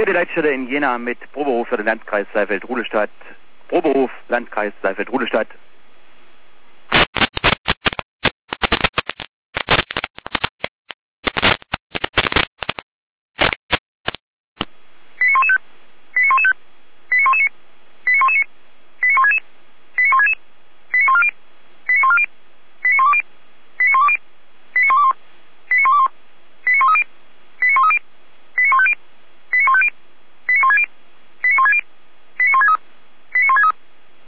die Leitstelle in Jena mit Probehof für den Landkreis Saalfeld-Ruhlestadt. Probehof, Landkreis Saalfeld-Ruhlestadt.